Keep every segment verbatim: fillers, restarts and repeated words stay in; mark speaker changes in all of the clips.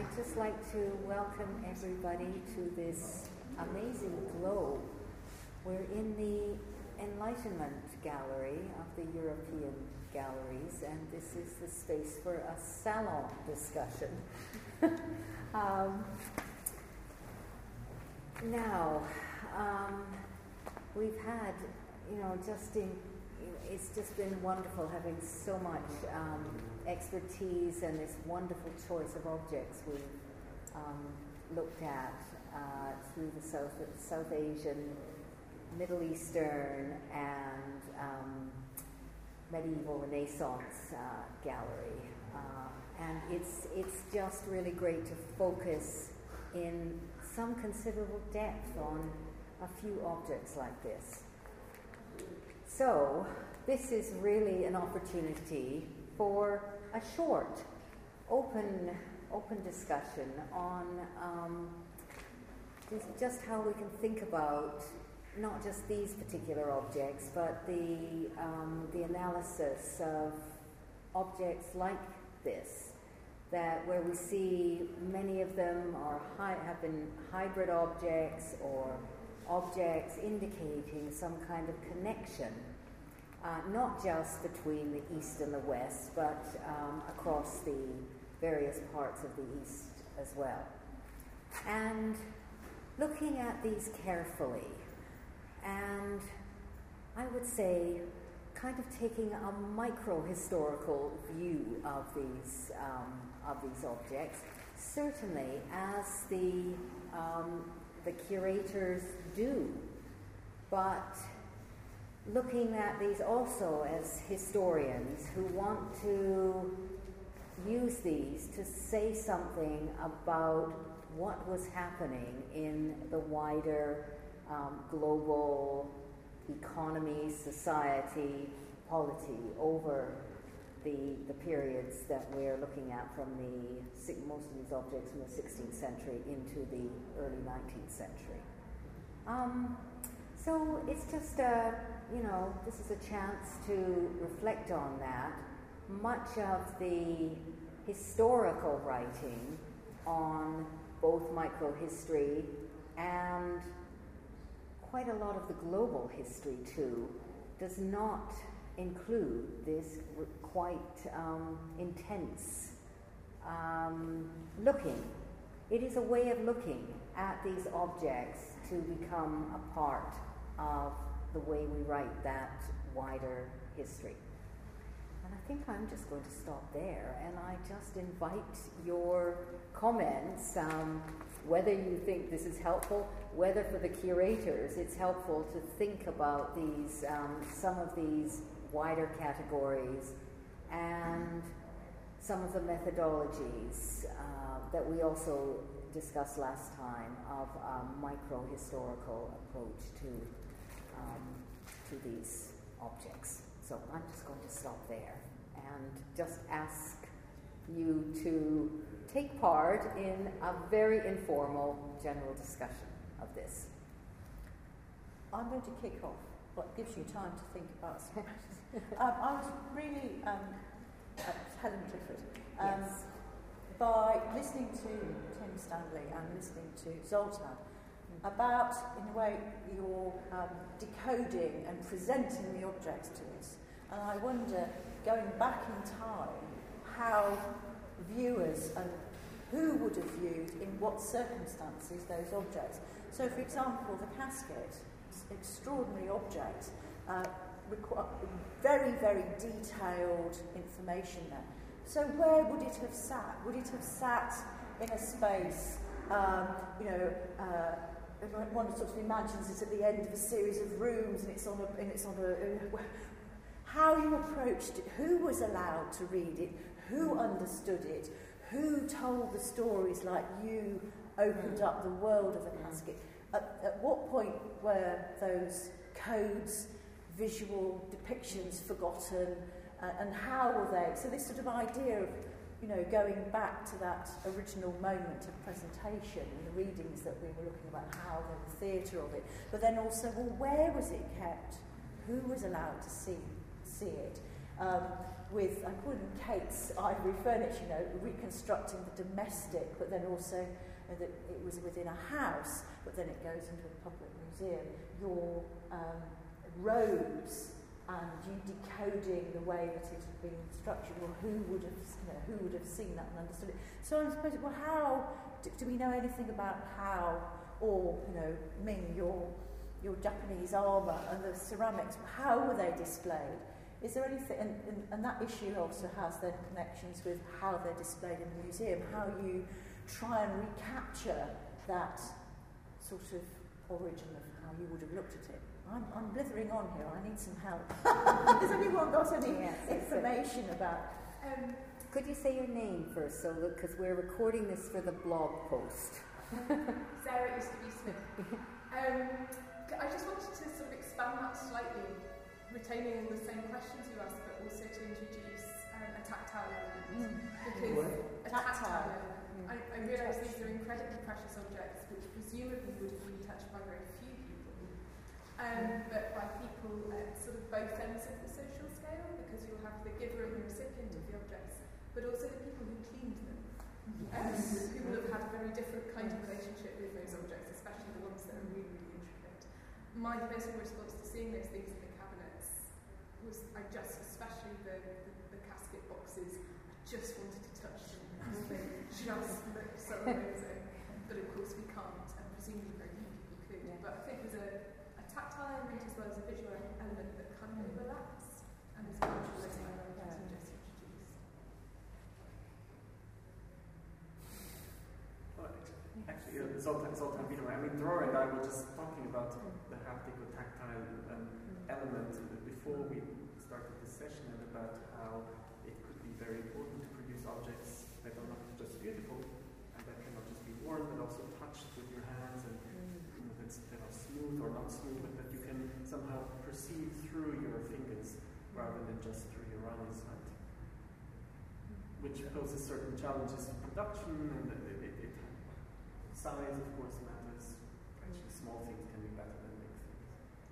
Speaker 1: I'd just like to welcome everybody to this amazing globe. We're in the Enlightenment Gallery of the European Galleries, and this is the space for a salon discussion. um, now, um, we've had, you know, just in, it's just been wonderful having so much um, expertise and this wonderful choice of objects we've um, looked at uh, through the South, South Asian, Middle Eastern, and um, medieval Renaissance uh, gallery. Uh, and it's, it's just really great to focus in some considerable depth on a few objects like this. So, this is really an opportunity for a short, open, open discussion on um, just how we can think about not just these particular objects, but the um, the analysis of objects like this, that where we see many of them are hi- have been hybrid objects or objects indicating some kind of connection. Uh, not just between the East and the West, but um, across the various parts of the East as well. And looking at these carefully, and I would say kind of taking a micro-historical view of these, um, of these objects, certainly as the, um, the curators do, but looking at these also as historians who want to use these to say something about what was happening in the wider um, global economy, society, polity over the, the periods that we're looking at from the, most of these objects from the sixteenth century into the early nineteenth century. Um, so it's just a, you know, this is a chance to reflect on that. Much of the historical writing on both microhistory and quite a lot of the global history too does not include this r- quite um, intense um, looking. It is a way of looking at these objects to become a part of the way we write that wider history. And I think I'm just going to stop there, and I just invite your comments, um, whether you think this is helpful, whether for the curators it's helpful to think about these, um, some of these wider categories and some of the methodologies uh, that we also discussed last time of a micro-historical approach to Um, to these objects. So I'm just going to stop there and just ask you to take part in a very informal general discussion of this.
Speaker 2: I'm going to kick off, what gives you time to think about some um, I was really, um, uh, Helen Clifford, um,
Speaker 1: yes.
Speaker 2: by listening to Tim Stanley and listening to Zoltan, about, in a way, your um, decoding and presenting the objects to us. And I wonder, going back in time, how viewers and who would have viewed, in what circumstances, those objects. So, for example, the casket, extraordinary object, uh, requ- very, very detailed information there. So where would it have sat? Would it have sat in a space, um, you know, uh, one sort of imagines it at the end of a series of rooms, and it's on a, and it's on a. Uh, how you approached it, who was allowed to read it, who understood it, who told the stories like you opened up the world of the casket. At, at what point were those codes, visual depictions forgotten, uh, and how were they? So this sort of idea of, you know, going back to that original moment of presentation and the readings that we were looking about, how the theatre of it, but then also, well, where was it kept? Who was allowed to see see it? um, with, I call them Kate's ivory furniture, you know, reconstructing the domestic, but then also uh, that it was within a house, but then it goes into a public museum. Your um, robes and you decoding the way that it had been structured, or who would have, you know, who would have seen that and understood it. So I suppose, well, how do, do we know anything about how, or you know, Ming, your your Japanese armour and the ceramics, how were they displayed? Is there anything, and, and, and that issue also has then connections with how they're displayed in the museum, how you try and recapture that sort of origin of how you would have looked at it. I'm, I'm blithering on here, I need some help. Has anyone got any yes, information so. about...
Speaker 1: Um, could you say your name first, so because we're recording this for the blog post.
Speaker 3: Sarah used to be Smith. Um, I just wanted to sort of expand that slightly, retaining the same questions you asked, but also to introduce um, a tactile element. Mm. Because what? a tactile, tactile element, mm. I, I realise these are incredibly precious objects which presumably would have been touched by very few people, um, but by people at sort of both ends of the social scale, because you'll have the giver and the recipient of the objects, but also the people who cleaned them, um, who will have had a very different kind of relationship with those objects, especially the ones that are really, really intricate. My personal response to seeing those things in the cabinets was, I just, especially the, the, the casket boxes, I just wanted to touch them because they just look so amazing. But of course we can't, and presumably very few people could. Yeah. But I think there's a, a tactile element as well as a visual element that kind of overlaps, and is much less I like to just introduce.
Speaker 4: Well, actually, yeah, Zoltan, Zoltan Biedermeier, I mean, Dror and I were just talking about the haptic or tactile um, element before we started this session, and about how it could be very important to produce objects that are not just beautiful and that cannot just be worn, but also touched with your hands, and you know, that's, that are smooth or not smooth, but that you can somehow perceive through your fingers rather than just through your eyesight, which poses certain challenges for production, and it, it, it, size, of course, matters. Actually, small things can be better than big things.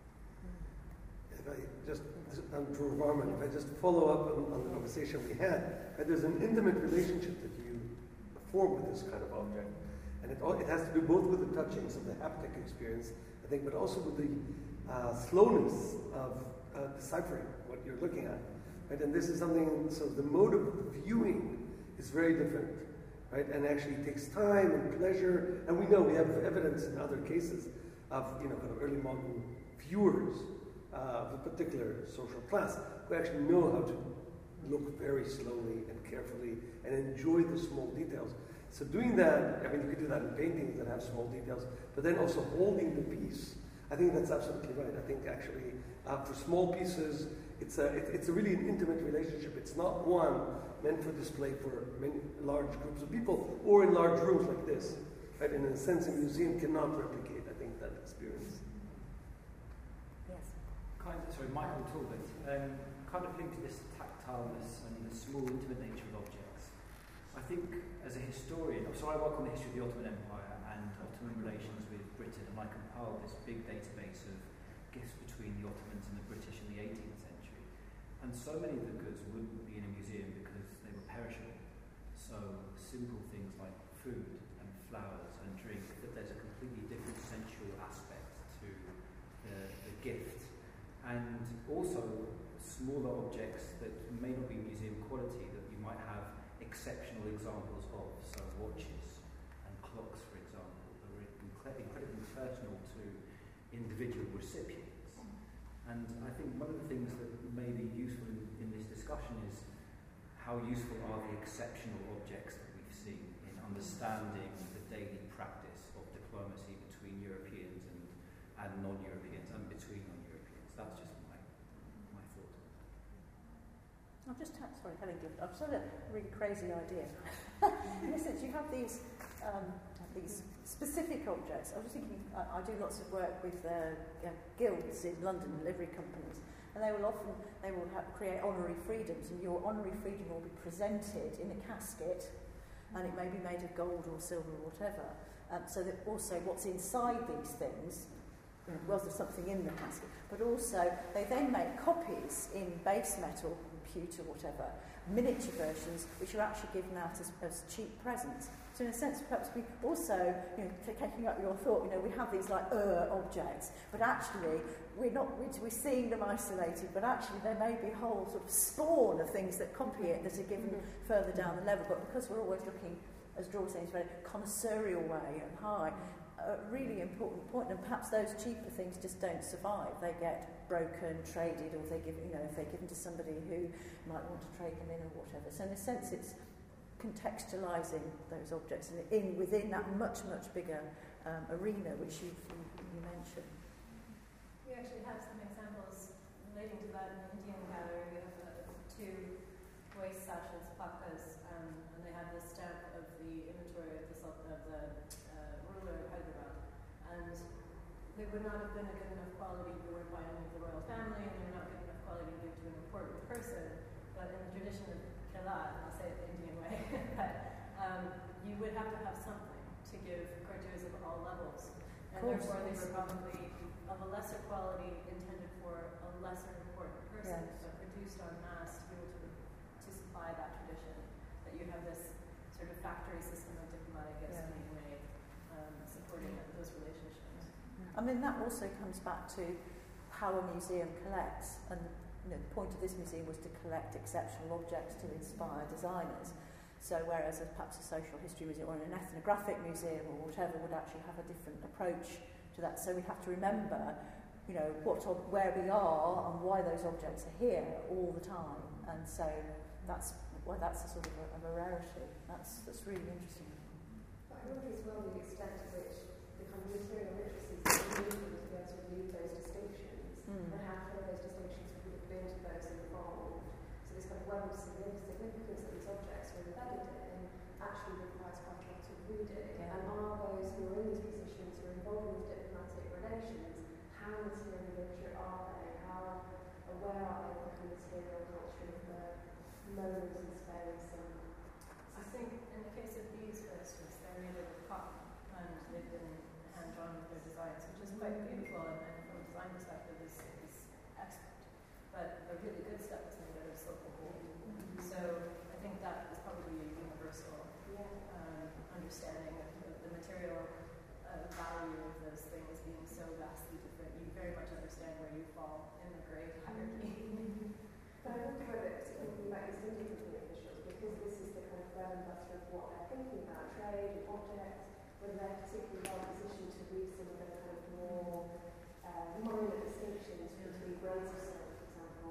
Speaker 5: If I just, I'm Drew Varman, if I just follow up on, on the conversation we had, uh, there's an intimate relationship that you form with this kind of object. And it, it has to do both with the touchings of the haptic experience, I think, but also with the uh, slowness of uh, deciphering what you're looking at. Right? And this is something, so the mode of viewing is very different. Right? And actually it takes time and pleasure, and we know, we have evidence in other cases of, you know, kind of early modern viewers uh, of a particular social class who actually know how to look very slowly and carefully and enjoy the small details. So doing that, I mean, you could do that in paintings that have small details, but then also holding the piece. I think that's absolutely right. I think actually uh, for small pieces, it's a, it, it's a really an intimate relationship. It's not one meant for display for many large groups of people or in large rooms like this. Right? And in a sense, a museum cannot replicate, I think, that experience.
Speaker 1: Yes.
Speaker 6: Kind of, sorry, Michael Talbot. Um, kind of linked to this tactileness and the small, intimate nature of objects. I think as a historian, so I work on the history of the Ottoman Empire and Ottoman relations with Britain, and I compiled this big database of gifts between the Ottomans and the British in the eighteenth century. And so many of the goods wouldn't be in a museum because they were perishable. So simple things like food and flowers and drink, that there's a completely different sensual aspect to the, the gift. And also smaller objects that may not be museum quality, that you might have exceptional examples of, so watches and clocks, for example, that are incredibly, incredibly personal to individual recipients. And I think one of the things that may be useful in, in this discussion is how useful are the exceptional objects that we've seen in understanding the daily practice of diplomacy between Europeans and, and non-Europeans, and between non-Europeans. That's just my my thought.
Speaker 2: I've just had, sorry, Helen Gift, I've sort of a really crazy idea. In a sense, you have these um, these specific objects. I was thinking, I, I do lots of work with uh, uh, guilds in London, livery companies, and they will often they will have, create honorary freedoms, and your honorary freedom will be presented in a casket, and it may be made of gold or silver or whatever. Um, so that also what's inside these things, you know, was there something in the casket, but also they then make copies in base metal, cute or whatever, miniature versions which are actually given out as, as cheap presents. So in a sense, perhaps we also, you know, taking up your thought, you know, we have these like uh, objects, but actually we're not, we're seeing them isolated, but actually there may be a whole sort of spawn of things that copy it that are given mm-hmm. further down the level, but because we're always looking, as Draw saying, very connoisseurial way and high, a really important point, and perhaps those cheaper things just don't survive. They get broken, traded, or they give, you know, if they're given to somebody who might want to trade them in or whatever. So in a sense, it's contextualising those objects in, in within that much much bigger um, arena which you you mentioned.
Speaker 7: We actually have some examples relating to that in the Indian gallery. We have uh, two waist sashes, pakas, um, and they have the stamp of the inventory of the of the uh, ruler of Hyderabad, and they would not have been a good enough quality if you were by any of the royal family, and they were not good enough quality to give to an important person. But in the tradition of Khelat, I'll say it the Indian way, but um, you would have to have something to give courtiers of all levels, and therefore they were probably of a lesser quality, intended for a lesser important person,
Speaker 2: yes.
Speaker 7: but produced en masse to be able to, to supply that tradition. That you have this sort of factory system of diplomatic gifts
Speaker 2: yeah.
Speaker 7: being made, um, supporting those relationships.
Speaker 2: I mean, that also comes back to how a museum collects, and you know, the point of this museum was to collect exceptional objects to inspire designers. So whereas a, perhaps a social history museum or an ethnographic museum or whatever would actually have a different approach to that. So we have to remember, you know, what where we are and why those objects are here all the time. And so that's well, that's a sort of a, of a rarity. That's that's really interesting.
Speaker 8: But I wonder as well the extent to which the kind of material literacy is needed to be able to read those distinctions mm. and how clear those distinctions would have been to those involved. So this kind of web of significance that these objects are embedded in actually requires quite a lot of reading. Yeah. And are those who are in these positions who are involved in these diplomatic relations, how material literate are they? How aware are they of the kind of material culture of the moments and space? And
Speaker 7: I think in the case of these, for instance, they're made of cotton and they've been hand-drawn with their designs, which is quite beautiful, and, and from a design perspective is, is excellent. But the really good stuff is made out of silk or gold. Mm-hmm. So I think that is probably a universal yeah. um, understanding of the, the material uh, value of those things being so vastly different. You very much understand where you fall in the grade hierarchy.
Speaker 8: Mm-hmm. But I wonder whether, particularly about these Indian company officials, because this is the kind of bread and butter of what they're thinking about, trade and objects, whether they're particularly well positioned to read some of the kind of more uh, minor distinctions between grades of silk, for example.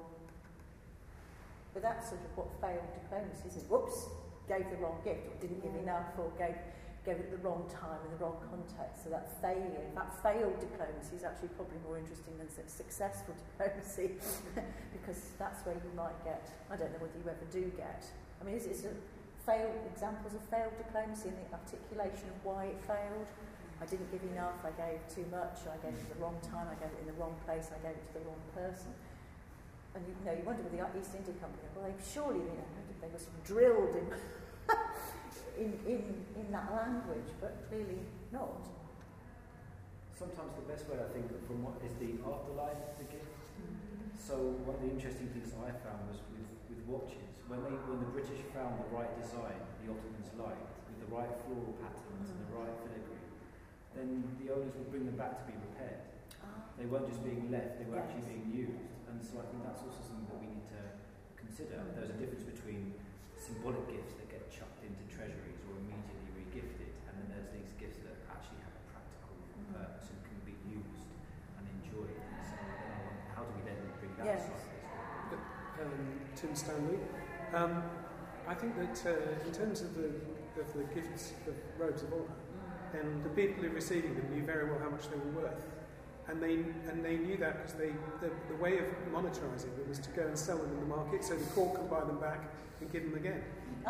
Speaker 2: But that's sort of what failed diplomacy, isn't it? Whoops, gave the wrong gift, or didn't give enough, or gave gave it at the wrong time in the wrong context. So that failure, that failed diplomacy is actually probably more interesting than successful diplomacy because that's where you might get, I don't know whether you ever do get, I mean, is it a failed, examples of failed diplomacy and the articulation of why it failed? I didn't give enough, I gave too much, I gave it at the wrong time, I gave it in the wrong place, I gave it to the wrong person. And you know, you wonder with the East India Company, well, they surely, you know, they were sort of drilled in In, in, in that language, but clearly not.
Speaker 6: Sometimes the best way, I think, from what is the afterlife of the gift. Mm-hmm. So one of the interesting things I found was with, with watches, when they when the British found the right design the Ottomans liked, with the right floral patterns mm-hmm. and the right filigree, then the owners would bring them back to be repaired. Ah. They weren't just being left, they were yes. actually being used. And so I think that's also something that we need to consider. Mm-hmm. There's a difference between symbolic gifts that get chucked into treasuries or immediately regifted, and then there's these gifts that actually have a practical mm. purpose and can be used and enjoyed. And so I don't know, how do we then bring that
Speaker 2: yes.
Speaker 6: side of this?
Speaker 9: Um, Tim Stanley. Um, I think that uh, in terms of the of the gifts of robes of honour, then the people who were receiving them knew very well how much they were worth. And they and they knew that because they the, the way of monetarising them was to go and sell them in the market, so the court could buy them back and give them again.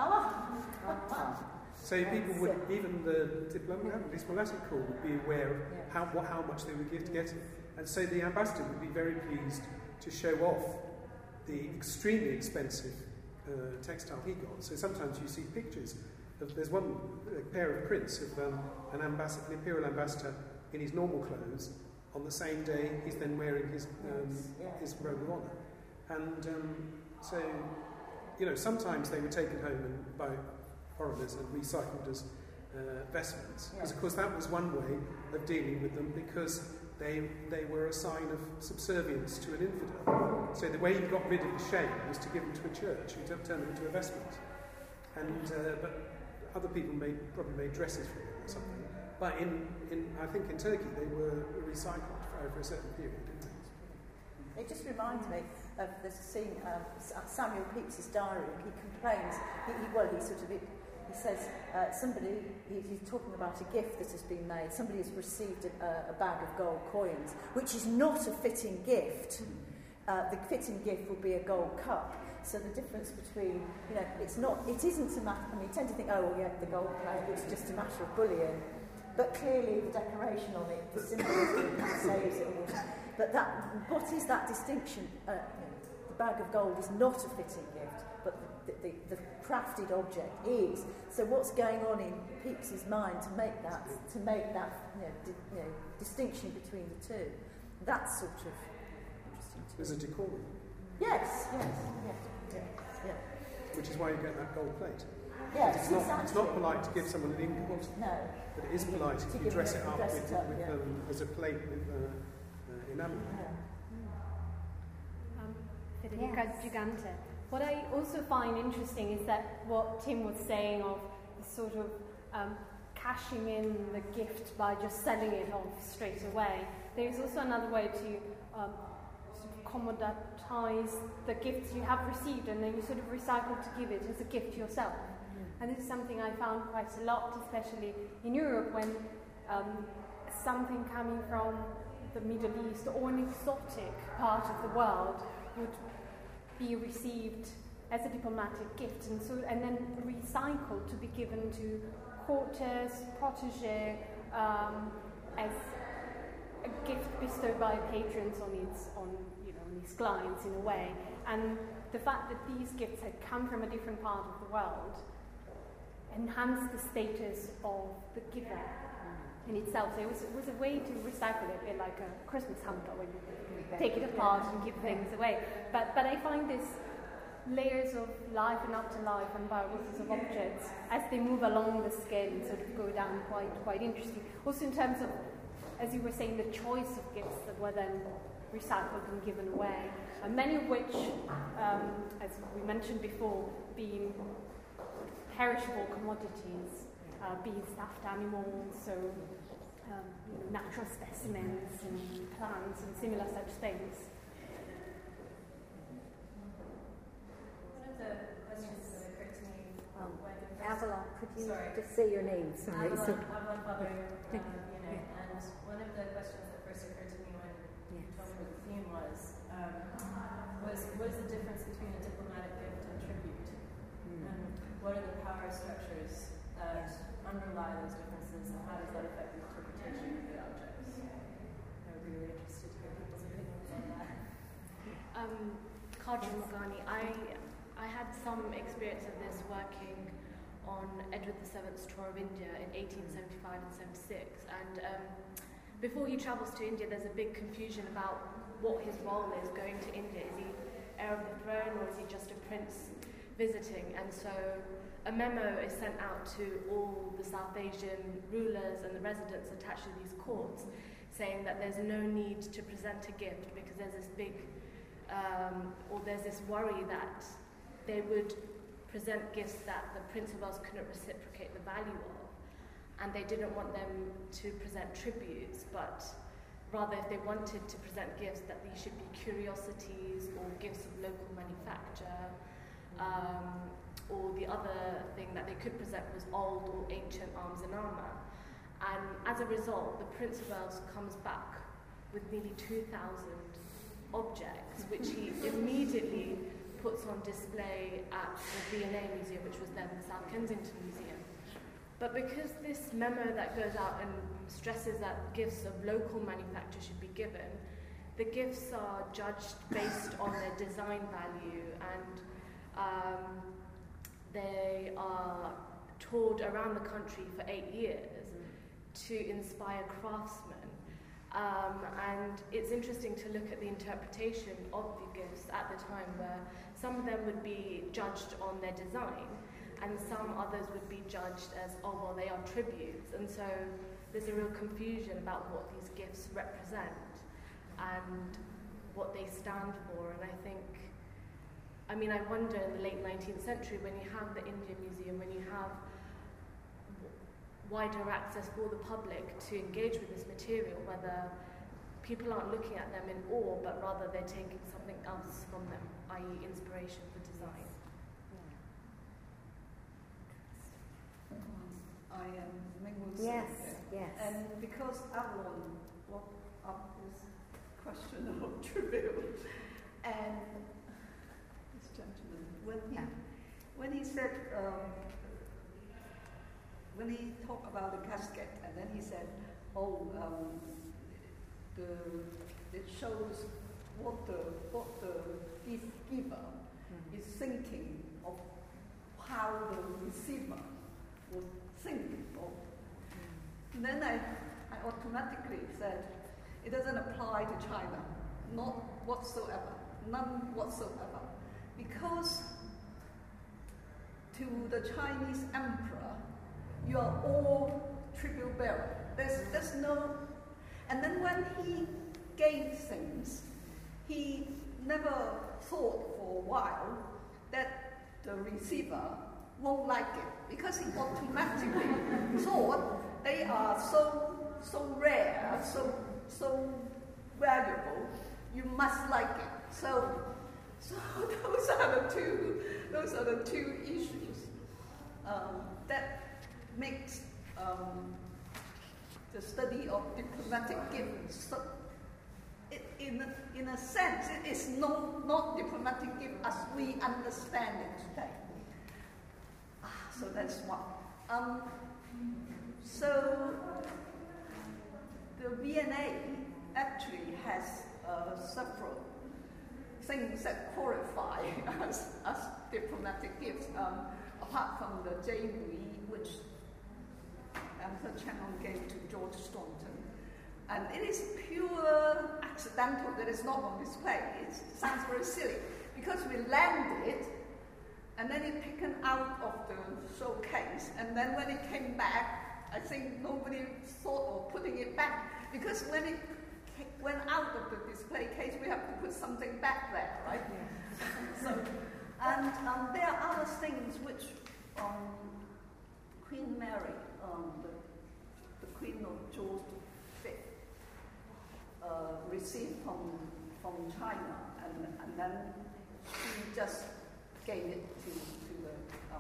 Speaker 2: Oh.
Speaker 9: So people would, even the diplomatic, diplomatic corps would be aware of how what, how much they would give to get it, and so the ambassador would be very pleased to show off the extremely expensive uh, textile he got. So sometimes you see pictures of, there's one a pair of prints of um, an ambassador, an imperial ambassador in his normal clothes. On the same day, he's then wearing his um,
Speaker 2: yes, yeah.
Speaker 9: his robe of honour, and um, so you know, sometimes they were taken home and by foreigners and recycled as uh, vestments. Because, of course, that was one way of dealing with them, because they they were a sign of subservience to an infidel. So the way you got rid of the shame was to give them to a church, you turn them into a vestment. And uh, but other people made probably made dresses for them or something. But in, in I think in Turkey they were recycled for over a certain period, didn't they?
Speaker 2: It just reminds me of the scene, um, Samuel Pepys' diary. He complains, he, he, well, he sort of, he, he says, uh, somebody, he, he's talking about a gift that has been made. Somebody has received a, a bag of gold coins, which is not a fitting gift. Uh, the fitting gift will be a gold cup. So the difference between, you know, it's not, it isn't a matter, I mean, you tend to think, oh, well, yeah, the gold plate, it's just a matter of bullion. But clearly the decoration on it, the symbolism saves it all. But that, what is that distinction? Uh, you know, the bag of gold is not a fitting gift, but the, the, the crafted object is. So what's going on in Pepys' mind to make that, to make that, you know, di, you know, distinction between the two? That's sort of interesting too.
Speaker 9: There's a decorum.
Speaker 2: Yes, yes, yes, yes, yes.
Speaker 9: Which is why you get that gold plate.
Speaker 2: Yes,
Speaker 9: it's not,
Speaker 2: exactly.
Speaker 9: It's not polite to give someone an ingot.
Speaker 2: No.
Speaker 9: But it is polite if you dress it up with, it up, with yeah. um, as a plate with uh, uh, enamel.
Speaker 2: Yeah.
Speaker 10: Um, Federica
Speaker 1: yes.
Speaker 10: Gigante. What I also find interesting is that what Tim was saying of the sort of um, cashing in the gift by just selling it off straight away. There is also another way to um, sort of commoditize the gifts you have received, and then you sort of recycle to give it as a gift to yourself. And this is something I found quite a lot, especially in Europe, when um, something coming from the Middle East or an exotic part of the world would be received as a diplomatic gift, and so and then recycled to be given to courtiers, protégés, um, as a gift bestowed by patrons on its on you know on its clients in a way. And the fact that these gifts had come from a different part of the world enhanced the status of the giver in itself. So it was, it was a way to recycle it, a bit like a Christmas hamper when you take it apart and give things away. But but I find this layers of life and afterlife and biographies of objects as they move along the scale and sort of go down quite quite interesting. Also in terms of, as you were saying, the choice of gifts that were then recycled and given away, and many of which, um, as we mentioned before, being perishable commodities, uh, being stuffed animals, so um, you know, natural specimens and plants and similar such things.
Speaker 7: One of the questions that occurred to me um, when
Speaker 1: Avalon, could you
Speaker 7: sorry.
Speaker 1: just say your name? Sorry.
Speaker 7: Avalon,
Speaker 1: So,
Speaker 7: Avalon Pablo, um, you know,
Speaker 1: yeah.
Speaker 7: and one of the questions that first occurred to me when you
Speaker 1: Yes.
Speaker 7: told me what the theme was, um, was what is the difference between a diplomatic gift and tribute?
Speaker 1: Mm.
Speaker 7: And what are the power structures that underlie those differences, and how does that affect the interpretation of the objects? I would be really interested to hear people's opinions on that.
Speaker 11: Um, Kadri Morgani, I I had some experience of this working on Edward the Seventh's tour of India in eighteen seventy-five and seventy-six, and um, before he travels to India, there's a big confusion about what his role is going to India. Is he heir of the throne, or is he just a prince visiting? And so a memo is sent out to all the South Asian rulers and the residents attached to these courts, saying that there's no need to present a gift because there's this big, um, or there's this worry that they would present gifts that the Prince of Wales couldn't reciprocate the value of, and they didn't want them to present tributes, but rather if they wanted to present gifts, that these should be curiosities or gifts of local manufacture. Um, or the other thing that they could present was old or ancient arms and armour. And as a result, the Prince of Wales comes back with nearly two thousand objects, which he immediately puts on display at the V and A Museum, which was then the South Kensington Museum. But because this memo that goes out and stresses that gifts of local manufacture should be given, the gifts are judged based on their design value, and um, they are toured around the country for eight years to inspire craftsmen. Um, and it's interesting to look at the interpretation of the gifts at the time, where some of them would be judged on their design, and some others would be judged as, oh, well, they are tributes. And so there's a real confusion about what these gifts represent and what they stand for. And I think, I mean, I wonder in the late nineteenth century, when you have the Indian Museum, when you have wider access for the public to engage with this material, whether people aren't looking at them in awe, but rather they're taking something else from them, that is inspiration for design.
Speaker 12: I am Ming Wu.
Speaker 1: Yes, yes.
Speaker 12: And because Avalon brought up this question of tribute, and this gentleman, when he, when he said, um, when he talked about the casket, and then he said, oh, um, the, it shows what the, what the gift giver mm-hmm. is thinking of how the receiver would think of. And then I, I automatically said, it doesn't apply to China, not whatsoever, none whatsoever, because to the Chinese emperor, you are all tribute bearer. There's, there's no, and then when he gave things, he never thought for a while that the receiver won't like it, because he automatically thought they are so so rare, so so valuable, you must like it. So, so those are the two those are the two issues um, that makes um, the study of diplomatic gifts. So it, in, a, in a sense, it is no, not diplomatic gift as we understand it today. Ah, so that's one. Um, so the V N A actually has uh, several things that qualify as, as diplomatic gifts, um, apart from the J W E, which Ambassador Chang gave to George Staunton. And it is pure accidental that it's not on display. It sounds very silly, because we landed and then it taken out of the showcase, and then when it came back, I think nobody thought of putting it back, because when it went out of the display case, we have to put something back there, right? Yeah. So, and um, there are other things which um, Queen Mary, um, the, the Queen of George the Fifth, uh, received from from China, and, and then she just gave it to, to the um,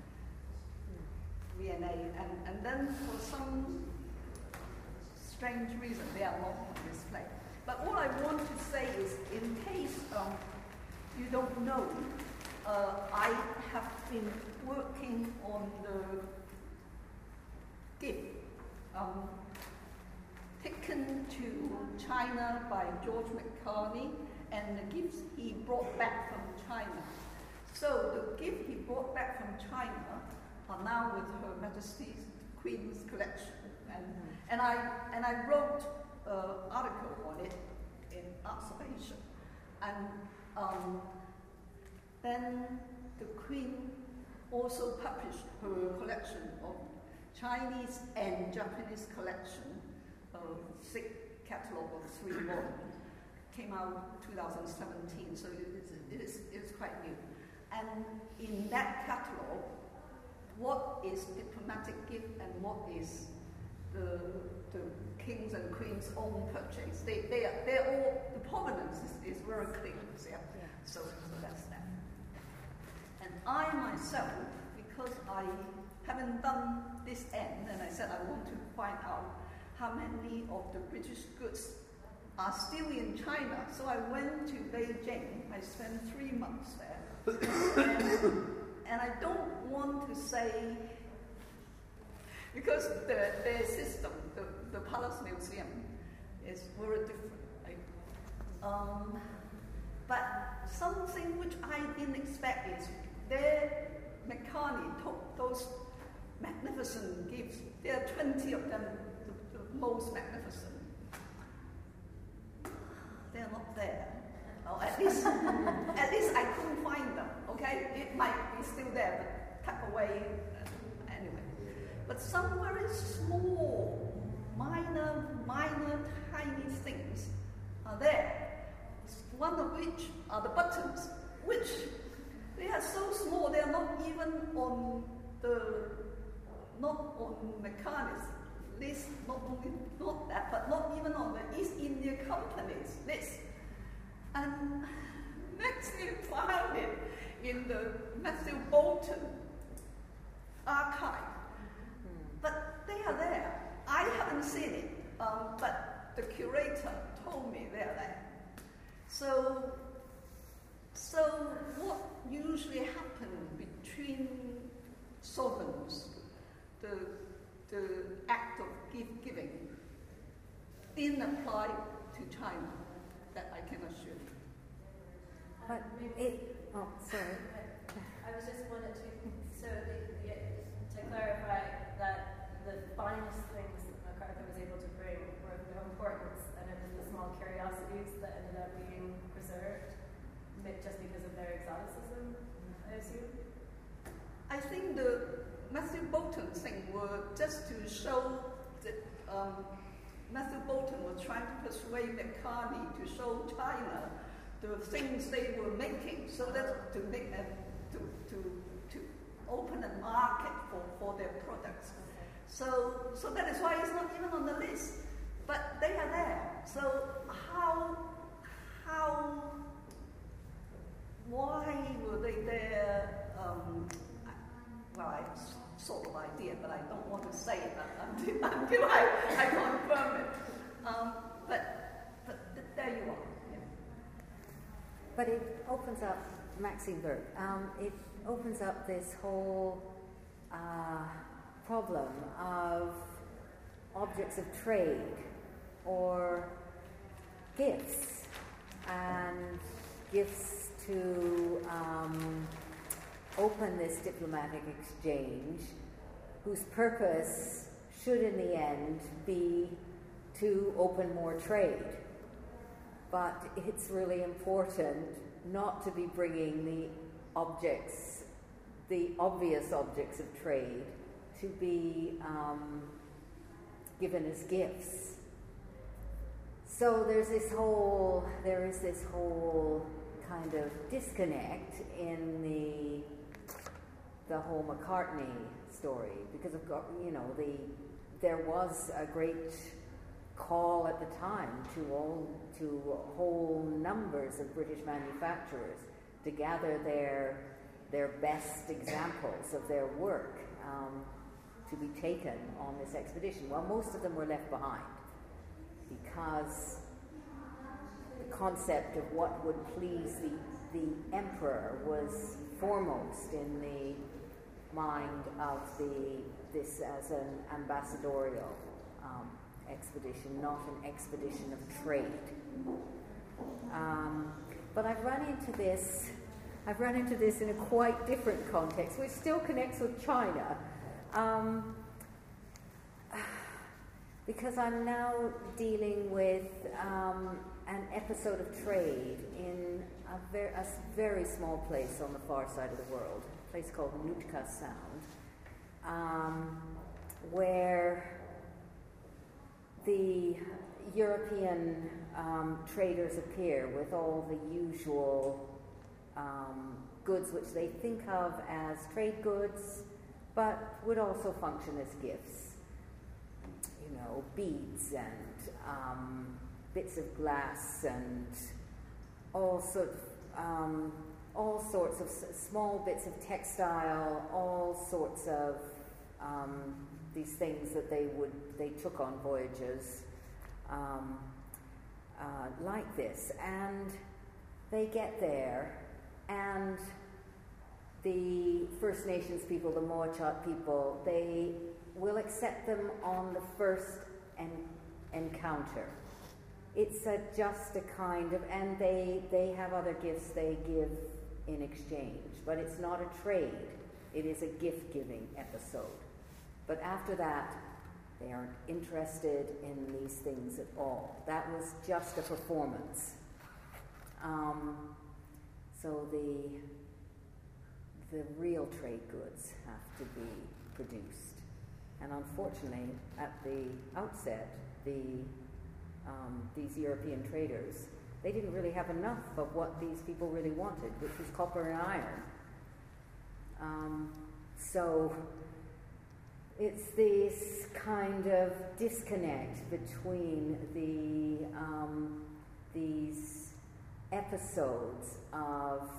Speaker 12: V N A, and, and then for some strange reason they are not on display. But what I want to say is, in case um, you don't know, uh, I have been working on the gift um, taken to China by George McCartney, and the gifts he brought back from China. So the gift he brought back from China are now with Her Majesty's Queen's collection, and and I and I wrote an article on it in Observation, and um, then the Queen also published her collection of Chinese and Japanese collection, a thick catalogue of three volumes. Came out two thousand seventeen, so it is, it is, it is quite new. And in that catalogue, what is diplomatic gift and what is the, the king's and queen's own purchase? They, they are, they're all, the provenance is, is very clear. Yeah? Yeah. So, so that's that. And I myself, because I haven't done this end, and I said I want to find out how many of the British goods are still in China. So I went to Beijing. I spent three months there. and, and I don't want to say, because the, the system, the, the Palace Museum, is very different. Right? Um, but something which I didn't expect is there, McCartney took those magnificent gifts. There are twenty of them, the, the most magnificent. still there, but tucked away. Uh, anyway, but some very small, minor, minor, tiny things are there. One of which are the buttons, which they are so small they are not even on the not on Meccani's list. Not only not that, but not even on the East India Company's list. And Maxim found it in the Matthew Bolton archive. But they are there. I haven't seen it, um, but the curator told me they are there. So, so what usually happens between sovereigns, the, the act of gift giving, didn't apply to China, that I can assure.
Speaker 1: But it, oh, sorry.
Speaker 7: I was just wanted to, so the, the, to clarify that the finest things that MacArthur was able to bring were of no importance, and it was the small curiosities that ended up being preserved just because of their exoticism, I assume?
Speaker 12: I think the Matthew Bolton thing were just to show that um, Matthew Bolton was trying to persuade McCartney to show China the things they were making, so that to make them to to to open a market for, for their products. So so that is why it's not even on the list, but they are there. So how how why were they there? Um, well, I sort of idea, but I don't want to say it until, until I, I confirm it. Um, but but th- there you are. Yeah.
Speaker 1: But it opens up, Maxime Berg, um, it opens up this whole uh, problem of objects of trade or gifts, and gifts to um, open this diplomatic exchange, whose purpose should in the end be to open more trade. But it's really important not to be bringing the objects, the obvious objects of trade, to be um, given as gifts. So there's this whole, there is this whole kind of disconnect in the the whole McCartney story, because of course, you know, the there was a great call at the time to all to whole numbers of British manufacturers to gather their their best examples of their work um, to be taken on this expedition. Well, most of them were left behind because the concept of what would please the, the emperor was foremost in the mind of the this as an ambassadorial um, expedition, not an expedition of trade. Um, but I've run into this, I've run into this in a quite different context, which still connects with China, um, because I'm now dealing with um, an episode of trade in a, ver- a very small place on the far side of the world, a place called Nootka Sound, um, where the European um, traders appear with all the usual um, goods which they think of as trade goods, but would also function as gifts. You know, beads and um, bits of glass and all sorts, um, all sorts of s- small bits of textile, all sorts of um, these things that they would they took on voyages um, uh, like this, and they get there, and the First Nations people, the Moachot people, they will accept them on the first en- encounter. It's a, just a kind of, and they they have other gifts they give in exchange, but it's not a trade. It is a gift-giving episode. But after that, they aren't interested in these things at all. That was just a performance. Um, so the the real trade goods have to be produced. And unfortunately, at the outset, the, um, these European traders, they didn't really have enough of what these people really wanted, which was copper and iron. Um, so it's this kind of disconnect between the um, these episodes of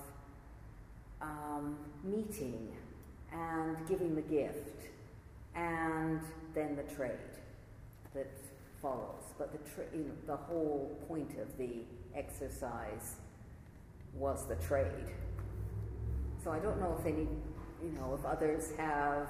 Speaker 1: um, meeting and giving the gift, and then the trade that follows. But the tra- you know, the whole point of the exercise was the trade. So I don't know if any, you know, if others have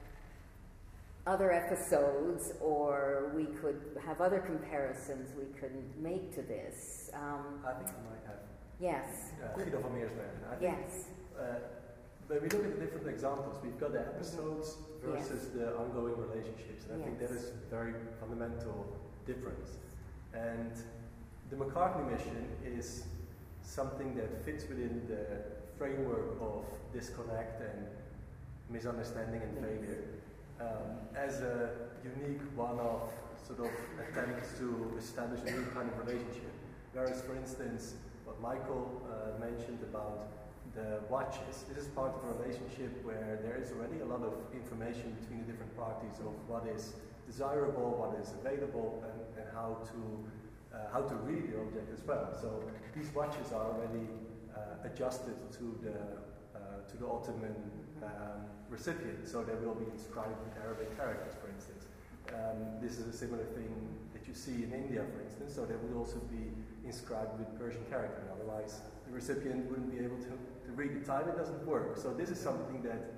Speaker 1: other episodes, or we could have other comparisons we could make to this. Um,
Speaker 13: I think I might have.
Speaker 1: Yes.
Speaker 13: Uh, Guido van Meersbergen. I think,
Speaker 1: yes.
Speaker 13: Uh, when we look at the different examples, we've got the episodes versus yes. the ongoing relationships, and I yes. think that is a very fundamental difference. And the McCartney mission is something that fits within the framework of disconnect and misunderstanding and yes. failure. Um, as a unique one-off sort of attempt to establish a new kind of relationship. Whereas, for instance, what Michael uh, mentioned about the watches, this is part of a relationship where there is already a lot of information between the different parties of what is desirable, what is available, and, and how to uh, how to read the object as well. So these watches are already uh, adjusted to the uh, to the Ottoman um, recipient, so they will be inscribed with Arabic characters, for instance. Um, this is a similar thing that you see in India, for instance, so they would also be inscribed with Persian character, otherwise the recipient wouldn't be able to, to read the time. It doesn't work. So this is something that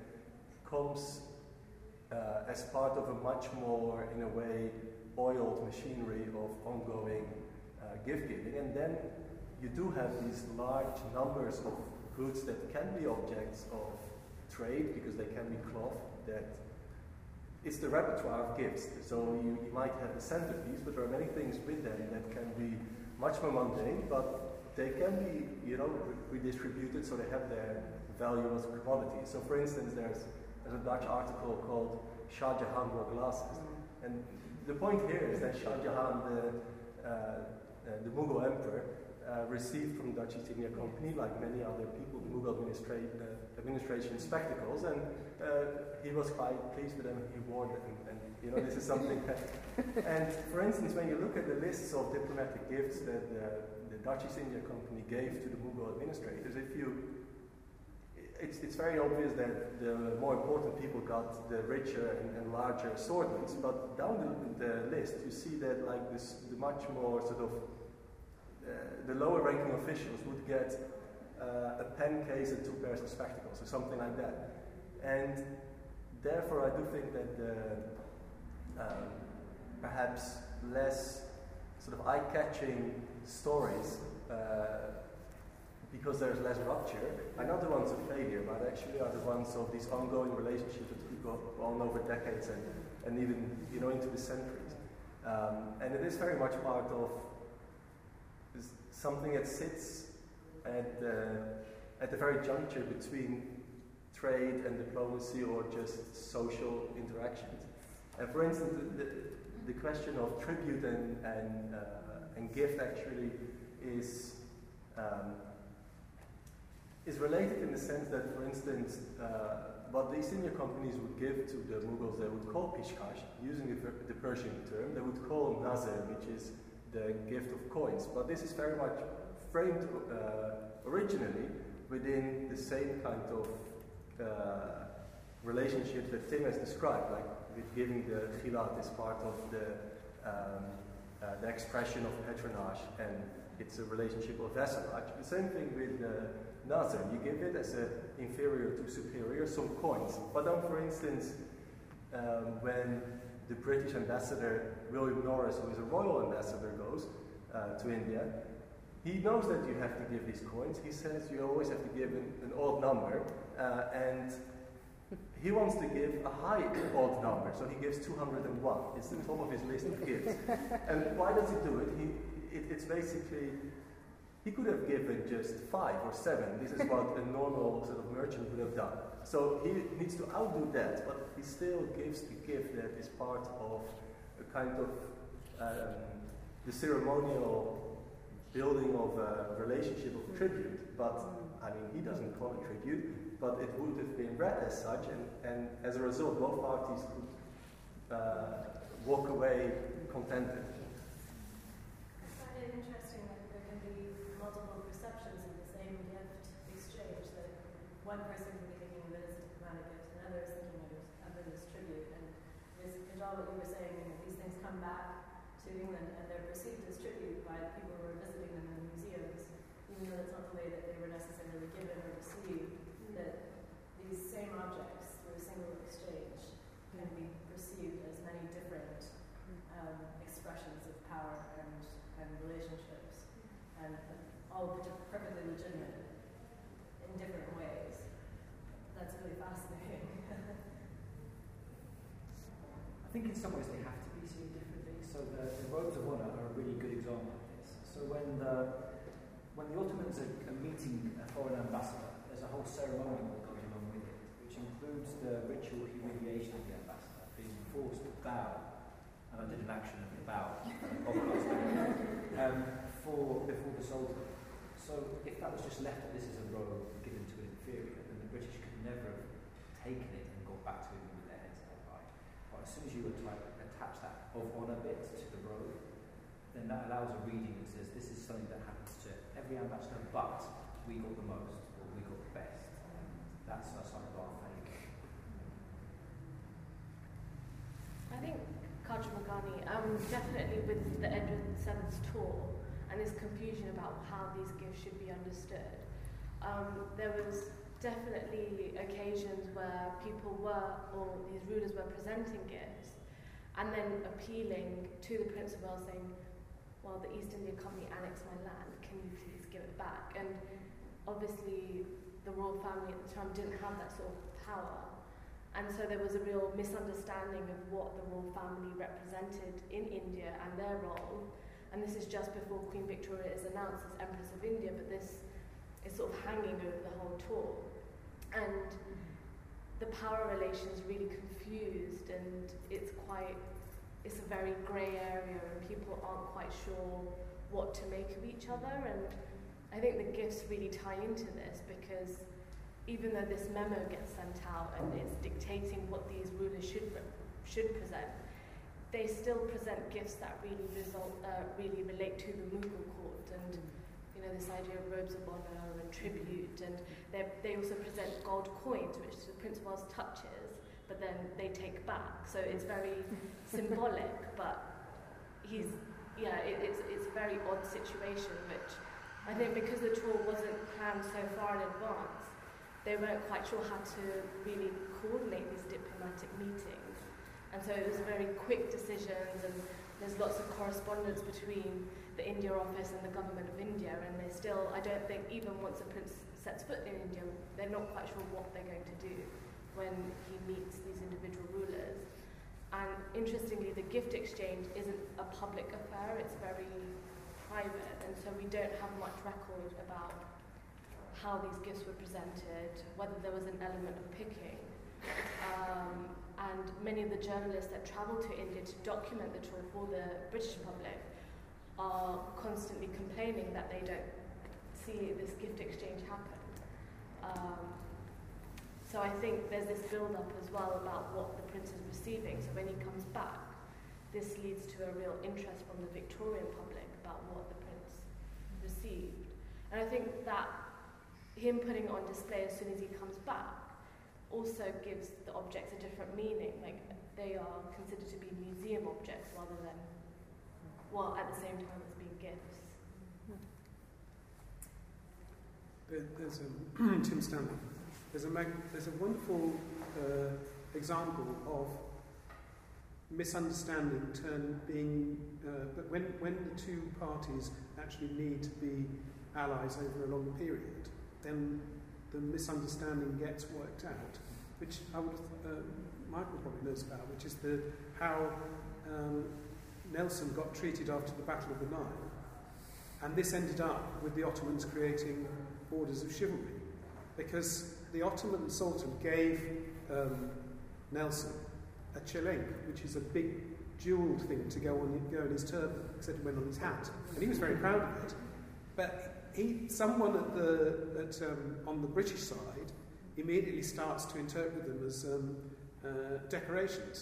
Speaker 13: comes uh, as part of a much more, in a way, oiled machinery of ongoing uh, gift giving. And then you do have these large numbers of goods that can be objects of trade, because they can be cloth, that it's the repertoire of gifts. So you, you might have a centerpiece, but there are many things with them that can be much more mundane, but they can be, you know, re redistributed, so they have their value as a commodity. So for instance, there's, there's a Dutch article called Shah Jahan wore glasses. Mm. And the point here is that Shah Jahan, the, uh, uh, the Mughal emperor, Uh, received from the Dutch East India Company, like many other people, the Mughal administra uh, administration spectacles, and uh, he was quite pleased with them. He wore them, and, and you know, this is something that. And for instance, when you look at the lists of diplomatic gifts that the, the Dutch East India Company gave to the Mughal administrators, if you, it's it's very obvious that the more important people got the richer and, and larger assortments, but down the, the list, you see that like this, the much more sort of Uh, the lower ranking officials would get uh, a pen case and two pairs of spectacles, or something like that. And therefore I do think that the um, perhaps less sort of eye-catching stories, uh, because there's less rupture, are not the ones of failure, but actually are the ones of these ongoing relationships that go on over decades and, and even, you know, into the centuries. Um, and it is very much part of something that sits at the, at the very juncture between trade and diplomacy, or just social interactions. And for instance, the, the question of tribute and, and, uh, and gift actually is, um, is related in the sense that, for instance, uh, what the East India companies would give to the Mughals, they would call pishkash, using the, the Persian term. They would call nazir, which is the gift of coins, but this is very much framed uh, originally within the same kind of uh, relationship that Tim has described, like with giving the khilat as part of the, um, uh, the expression of patronage, and it's a relationship of vassalage. The same thing with uh, nazir, you give it as an inferior to superior, some coins. But then, for instance, um, when the British ambassador, William Norris, who is a royal ambassador, goes uh, to India, he knows that you have to give these coins. He says you always have to give an, an odd number, uh, and he wants to give a high odd number, so he gives two hundred and one. It's the top of his list of gifts. And why does he do it? He, it? It's basically, he could have given just five or seven. This is what a normal sort of merchant would have done. so he needs to outdo that, but he still gives the gift that is part of a kind of um, the ceremonial building of a relationship of tribute. But I mean, he doesn't call it tribute, but it would have been read as such, and, and as a result, both parties could uh, walk away contented.
Speaker 7: I find it interesting that there can be multiple perceptions of the same gift exchange, that one person can be thinking of it as a diplomatic gift, another is thinking of it as tribute. And it's all what you were saying, you know, these things come back to England and they're perceived as tribute by the people who are visiting them in the museums, even though that's not the way that they were necessarily given or received, that these same objects through a single exchange can be perceived as many different um, expressions of power and, and relationships, and all perfectly legitimate in different ways. That's really fascinating.
Speaker 6: I think in some ways they have to be seen differently. So the, the robes of honour are a really good example of this. So when the when the Ottomans are, are meeting a foreign ambassador, there's a whole ceremony that goes along with it, which includes the ritual humiliation of the ambassador, being forced to bow. And I did an action of the bow um, for before the Sultan. So if that was just left that this is a robe given to an inferior, then the British could never have taken it and gone back to England with their heads held high. But as soon as you attach, attach that of honour bit to the robe, then that allows a reading that says this is something that happens to every ambassador, but we got the most, or we got the best. And that's a sign of our favour.
Speaker 11: I think Khaja Morgani, um, definitely with the Edward the Seventh tour and his confusion about how these gifts should be understood, um, there was definitely occasions where people were, or these rulers were presenting gifts and then appealing to the Prince of Wales saying, well, the East India Company annexed my land, can you please give it back? And obviously the royal family at the time didn't have that sort of power. And so there was a real misunderstanding of what the royal family represented in India and their role. And this is just before Queen Victoria is announced as Empress of India, but this is sort of hanging over the whole tour. And the power relations really confused, and it's quite, it's a very grey area, and people aren't quite sure what to make of each other. And I think the gifts really tie into this, because even though this memo gets sent out and it's dictating what these rulers should should present, they still present gifts that really result, uh, really relate to the Mughal court, and you know, this idea of robes of honour and tribute, and they also present gold coins, which the Prince of Wales touches, but then they take back. So it's very symbolic, but he's yeah, it, it's it's a very odd situation, which I think because the tour wasn't planned so far in advance, they weren't quite sure how to really coordinate these diplomatic meetings. And so it was very quick decisions, and there's lots of correspondence between the India office and the government of India, and they still, I don't think, even once the prince sets foot in India, they're not quite sure what they're going to do when he meets these individual rulers. And interestingly, the gift exchange isn't a public affair, it's very private, and so we don't have much record about how these gifts were presented, whether there was an element of picking. Um, and many of the journalists that travel to India to document the tour for the British public are constantly complaining that they don't see this gift exchange happen. Um, so I think there's this build-up as well about what the prince is receiving. So when he comes back, this leads to a real interest from the Victorian public about what the prince received. And I think that him putting it on display as soon as he comes back also gives the objects a different meaning. Like, they are considered to be museum objects rather than, well, at the same time as being gifts.
Speaker 9: There, there's a Tim Stanley. There's a mag, there's a wonderful uh, example of misunderstanding turn being uh, that when when the two parties actually need to be allies over a long period, then the misunderstanding gets worked out, which I would, uh, Michael probably knows about, which is the how um, Nelson got treated after the Battle of the Nile, and this ended up with the Ottomans creating orders of chivalry, because the Ottoman Sultan gave um, Nelson a chilink, which is a big jewelled thing to go on go in his turban, except it went on his hat, and he was very proud of it. But he, someone at the at, um, on the British side immediately starts to interpret them as um, uh, decorations,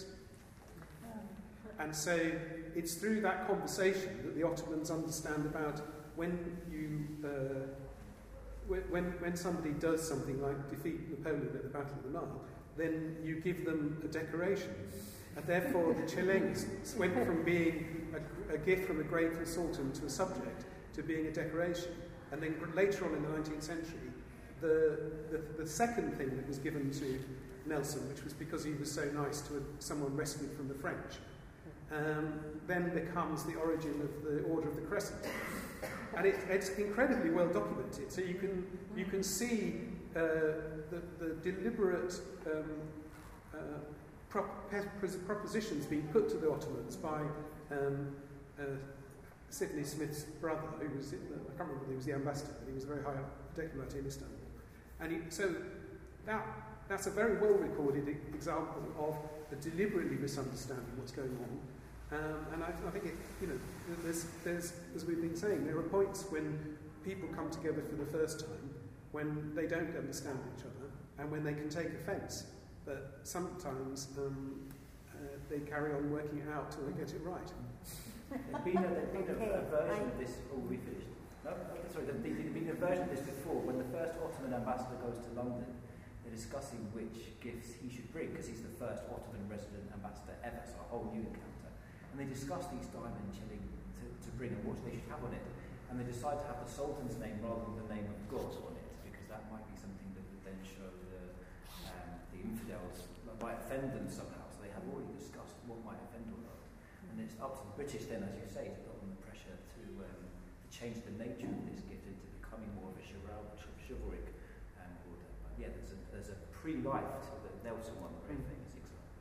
Speaker 9: and so it's through that conversation that the Ottomans understand about when you uh, when when somebody does something like defeat Napoleon at the Battle of the Nile, then you give them a decoration. And therefore the chilinks went from being a, a gift from a grateful sultan to a subject to being a decoration. And then later on in the nineteenth century, the, the, the second thing that was given to Nelson, which was because he was so nice to a, someone rescued from the French, um, then becomes the origin of the Order of the Crescent. And it, it's incredibly well documented. So you can, you can see uh, the, the deliberate um, uh, Prop- propositions being put to the Ottomans by um, uh, Sidney Smith's brother, who was, in the, I can't remember whether he was the ambassador, but he was a very high up diplomat in Istanbul. And he, so that, that's a very well recorded e- example of a deliberately misunderstanding what's going on. Um, and I, I think, it, you know, there's, there's, as we've been saying, there are points when people come together for the first time, when they don't understand each other, and when they can take offence. But sometimes um, uh, they carry on working it out till they get it right.
Speaker 6: There's been a, there's been a, a version of this. Oh, we finished. No, okay, sorry. There's been, been a version of this before. When the first Ottoman ambassador goes to London, they're discussing which gifts he should bring because he's the first Ottoman resident ambassador ever, so a whole new encounter. And they discuss these diamond chilling to, to bring and what they should have on it. And they decide to have the Sultan's name rather than the name of God on it because that might be something that would then show the the infidels might offend them somehow, so they have already discussed what might offend or not. And it's up to the British then, as you say, to put on the pressure to, um, to change the nature of this gift into becoming more of a chival- chivalric um, order. But yeah, there's a, there's a pre-life to the Nelson one, the very famous example.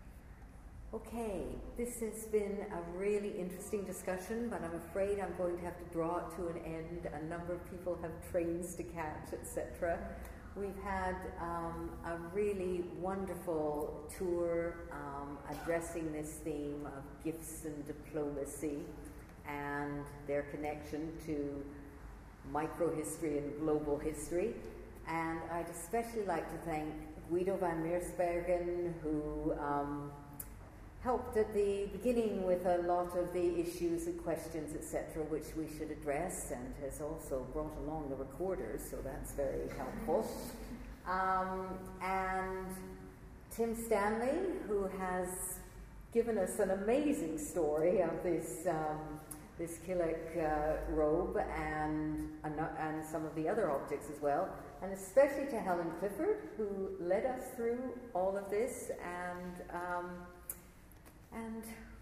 Speaker 1: Okay, this has been a really interesting discussion, but I'm afraid I'm going to have to draw it to an end. A number of people have trains to catch, et cetera. We've had um, a really wonderful tour um, addressing this theme of gifts and diplomacy and their connection to microhistory and global history. And I'd especially like to thank Guido van Meersbergen, who um, helped at the beginning with a lot of the issues and questions, et cetera, which we should address, and has also brought along the recorders, so that's very helpful. Um, and Tim Stanley, who has given us an amazing story of this um, this Killick uh, robe and and some of the other objects as well, and especially to Helen Clifford, who led us through all of this, and. Um, And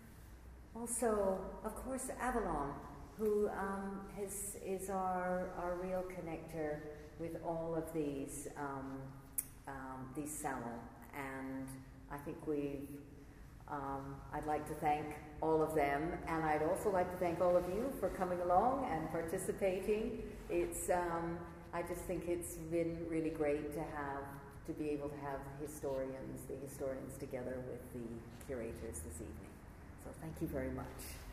Speaker 1: also, of course, Avalon, who um, is, is our, our real connector with all of these um, um, these salons. And I think we've, um, I'd like to thank all of them, and I'd also like to thank all of you for coming along and participating. It's, um, I just think it's been really great to have to be able to have historians, the historians together with the curators this evening. So thank you very much.